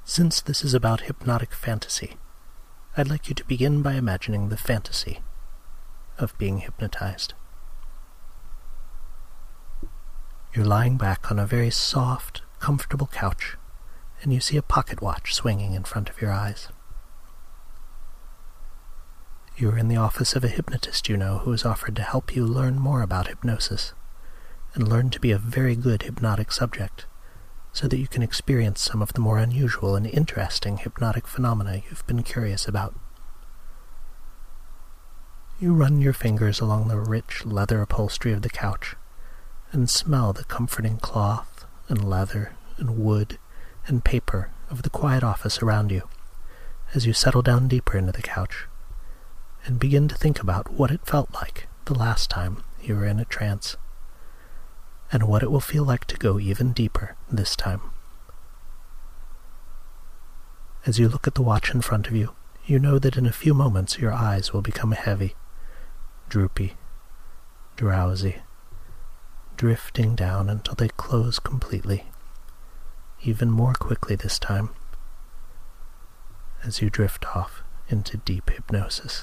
Since this is about hypnotic fantasy, I'd like you to begin by imagining the fantasy of being hypnotized. You're lying back on a very soft, comfortable couch, and you see a pocket watch swinging in front of your eyes. You're in the office of a hypnotist you know who has offered to help you learn more about hypnosis and learn to be a very good hypnotic subject, so that you can experience some of the more unusual and interesting hypnotic phenomena you've been curious about. You run your fingers along the rich leather upholstery of the couch and smell the comforting cloth and leather and wood and paper of the quiet office around you as you settle down deeper into the couch and begin to think about what it felt like the last time you were in a trance, and what it will feel like to go even deeper this time. As you look at the watch in front of you, you know that in a few moments your eyes will become heavy, droopy, drowsy, drifting down until they close completely, even more quickly this time, as you drift off into deep hypnosis.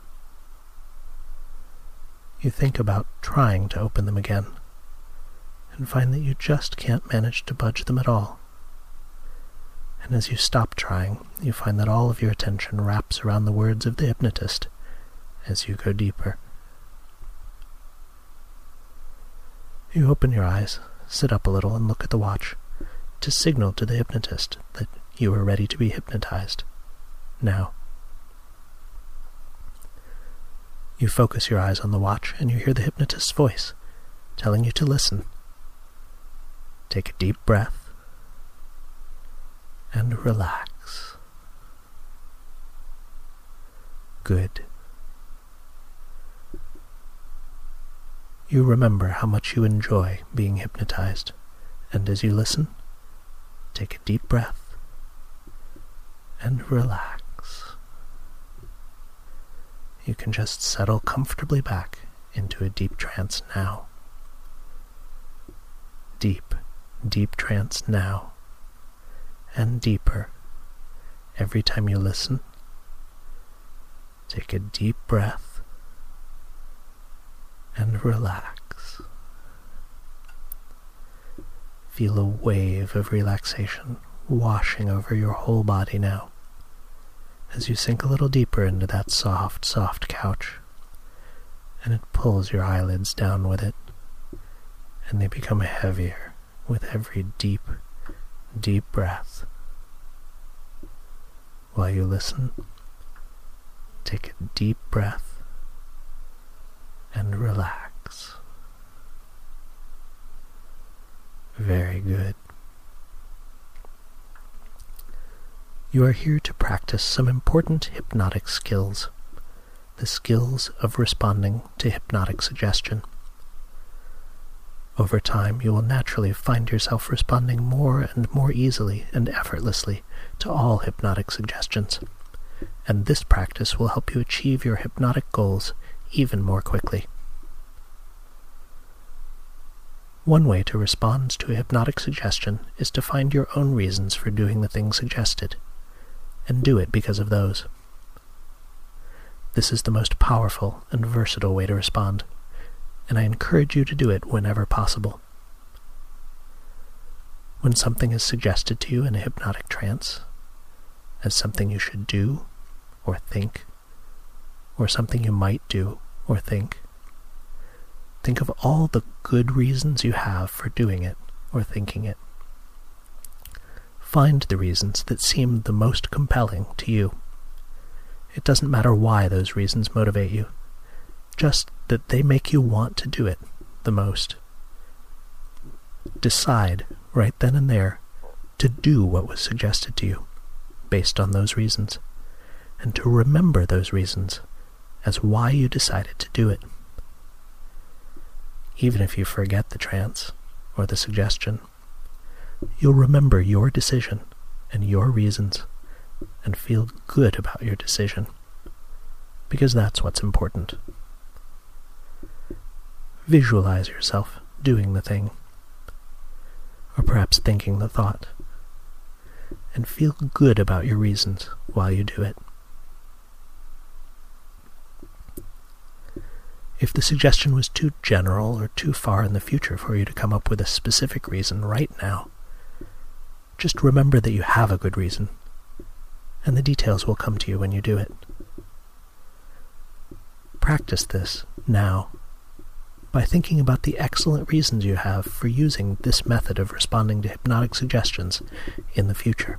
You think about trying to open them again, and find that you just can't manage to budge them at all. And as you stop trying, you find that all of your attention wraps around the words of the hypnotist as you go deeper. You open your eyes, sit up a little, and look at the watch to signal to the hypnotist that you are ready to be hypnotized. Now. You focus your eyes on the watch, and you hear the hypnotist's voice telling you to listen. Take a deep breath and relax. Good. You remember how much you enjoy being hypnotized, and as you listen, take a deep breath and relax. You can just settle comfortably back into a deep trance now. Deep trance now, and deeper every time you listen. Take a deep breath and relax. Feel a wave of relaxation washing over your whole body now, as you sink a little deeper into that soft couch, and it pulls your eyelids down with it, and they become heavier with every deep breath. While you listen, take a deep breath and relax. Very good. You are here to practice some important hypnotic skills, the skills of responding to hypnotic suggestion. Over time, you will naturally find yourself responding more and more easily and effortlessly to all hypnotic suggestions, and this practice will help you achieve your hypnotic goals even more quickly. One way to respond to a hypnotic suggestion is to find your own reasons for doing the thing suggested, and do it because of those. This is the most powerful and versatile way to respond, and I encourage you to do it whenever possible. When something is suggested to you in a hypnotic trance, as something you should do or think, or something you might do or think of all the good reasons you have for doing it or thinking it. Find the reasons that seem the most compelling to you. It doesn't matter why those reasons motivate you, just that they make you want to do it the most. Decide right then and there to do what was suggested to you based on those reasons, and to remember those reasons as why you decided to do it. Even if you forget the trance or the suggestion, you'll remember your decision and your reasons and feel good about your decision, because that's what's important. Visualize yourself doing the thing, or perhaps thinking the thought, and feel good about your reasons while you do it. If the suggestion was too general or too far in the future for you to come up with a specific reason right now, just remember that you have a good reason, and the details will come to you when you do it. Practice this now by thinking about the excellent reasons you have for using this method of responding to hypnotic suggestions in the future.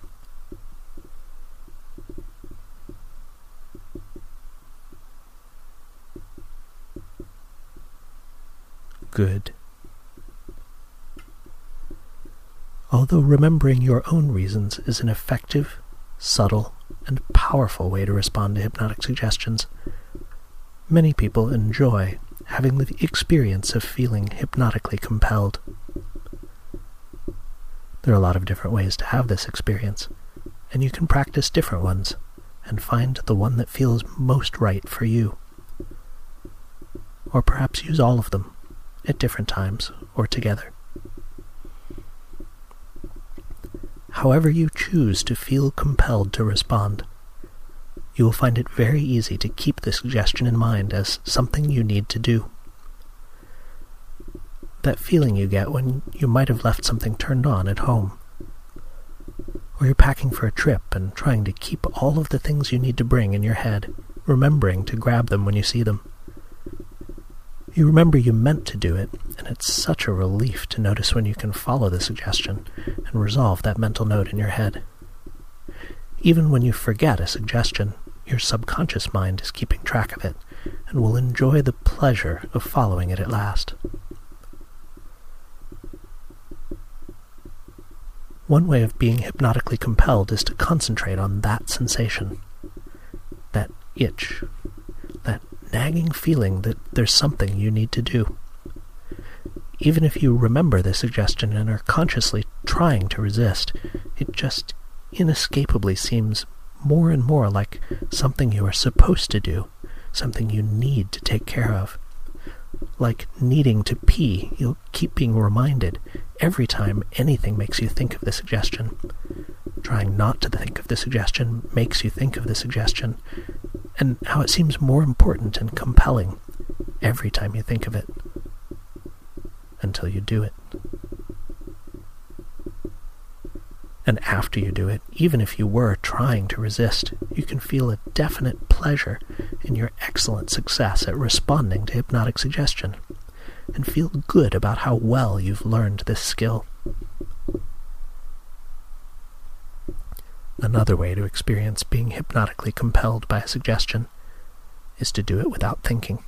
Good. Although remembering your own reasons is an effective, subtle, and powerful way to respond to hypnotic suggestions, many people enjoy having the experience of feeling hypnotically compelled. There are a lot of different ways to have this experience, and you can practice different ones and find the one that feels most right for you. Or perhaps use all of them at different times or together. However you choose to feel compelled to respond, you will find it very easy to keep the suggestion in mind as something you need to do. That feeling you get when you might have left something turned on at home, or you're packing for a trip and trying to keep all of the things you need to bring in your head, remembering to grab them when you see them. You remember you meant to do it, and it's such a relief to notice when you can follow the suggestion and resolve that mental note in your head. Even when you forget a suggestion, your subconscious mind is keeping track of it and will enjoy the pleasure of following it at last. One way of being hypnotically compelled is to concentrate on that sensation, that itch, that nagging feeling that there's something you need to do. Even if you remember the suggestion and are consciously trying to resist, it just inescapably seems more and more like something you are supposed to do, something you need to take care of. Like needing to pee, you'll keep being reminded every time anything makes you think of the suggestion. Trying not to think of the suggestion makes you think of the suggestion, and how it seems more important and compelling every time you think of it, until you do it. And after you do it, even if you were trying to resist, you can feel a definite pleasure in your excellent success at responding to hypnotic suggestion, and feel good about how well you've learned this skill. Another way to experience being hypnotically compelled by a suggestion is to do it without thinking.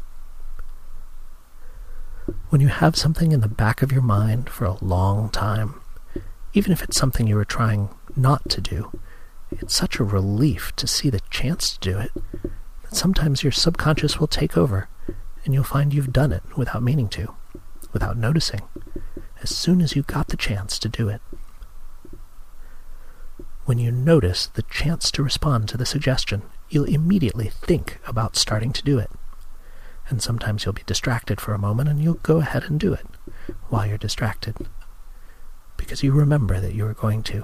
When you have something in the back of your mind for a long time, even if it's something you were trying not to do, it's such a relief to see the chance to do it that sometimes your subconscious will take over and you'll find you've done it without meaning to, without noticing, as soon as you got the chance to do it. When you notice the chance to respond to the suggestion, you'll immediately think about starting to do it. And sometimes you'll be distracted for a moment and you'll go ahead and do it while you're distracted, because you remember that you were going to.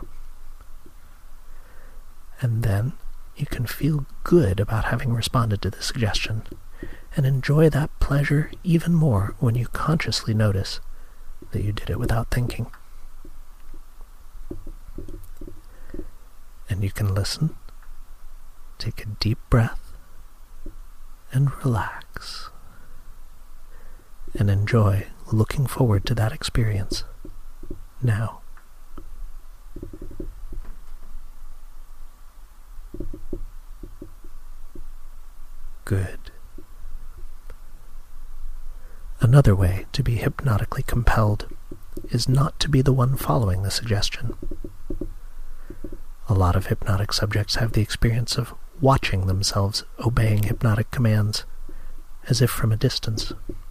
And then you can feel good about having responded to the suggestion, and enjoy that pleasure even more when you consciously notice that you did it without thinking. And you can listen, take a deep breath, and relax, and enjoy looking forward to that experience now. Good. Another way to be hypnotically compelled is not to be the one following the suggestion. A lot of hypnotic subjects have the experience of watching themselves obeying hypnotic commands, as if from a distance,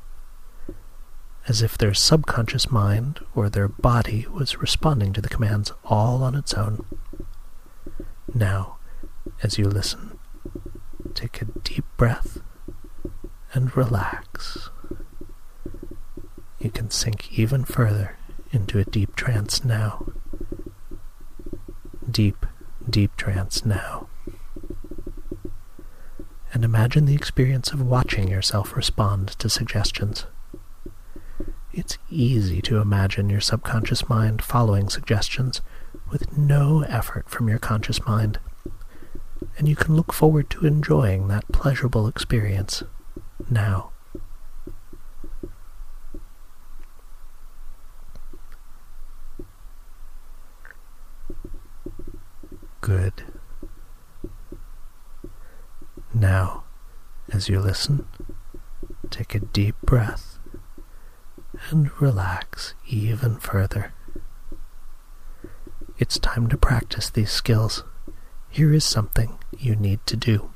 as if their subconscious mind or their body was responding to the commands all on its own. Now, as you listen, take a deep breath and relax. You can sink even further into a deep trance now. deep, deep trance now. And imagine the experience of watching yourself respond to suggestions. It's easy to imagine your subconscious mind following suggestions with no effort from your conscious mind, and you can look forward to enjoying that pleasurable experience now. Good. Now, as you listen, take a deep breath and relax even further. It's time to practice these skills. Here is something you need to do.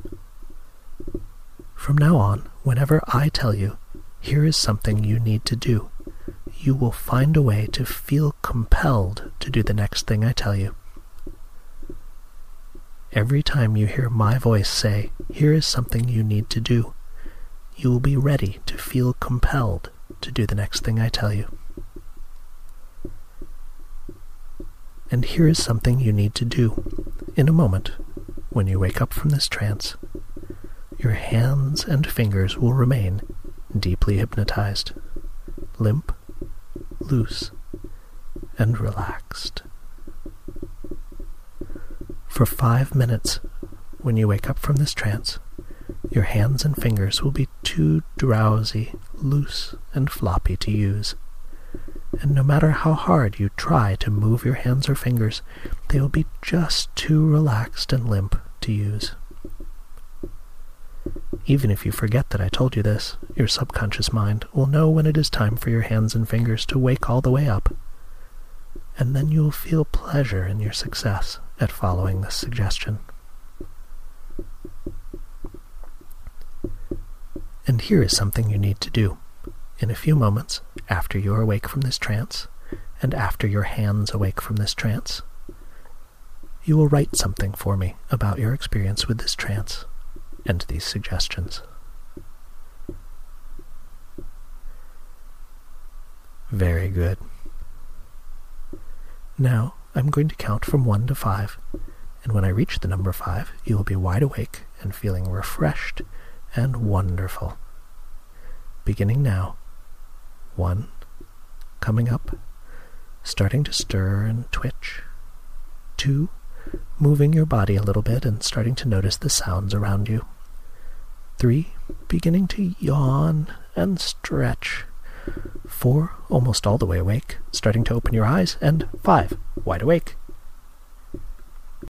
From now on, whenever I tell you, here is something you need to do, you will find a way to feel compelled to do the next thing I tell you. Every time you hear my voice say, here is something you need to do, you will be ready to feel compelled to do the next thing I tell you. And here is something you need to do. In a moment, when you wake up from this trance, your hands and fingers will remain deeply hypnotized, limp, loose, and relaxed. For 5 minutes, when you wake up from this trance, your hands and fingers will be too drowsy, loose, and floppy to use. And no matter how hard you try to move your hands or fingers, they will be just too relaxed and limp to use. Even if you forget that I told you this, your subconscious mind will know when it is time for your hands and fingers to wake all the way up, and then you will feel pleasure in your success at following this suggestion. And here is something you need to do. In a few moments, after you are awake from this trance, and after your hands awake from this trance, you will write something for me about your experience with this trance and these suggestions. Very good. Now, I'm going to count from 1 to 5, and when I reach the number 5, you will be wide awake and feeling refreshed and wonderful. Beginning now. 1, coming up, starting to stir and twitch. 2, moving your body a little bit and starting to notice the sounds around you. 3, beginning to yawn and stretch. 4, almost all the way awake, starting to open your eyes. And 5, wide awake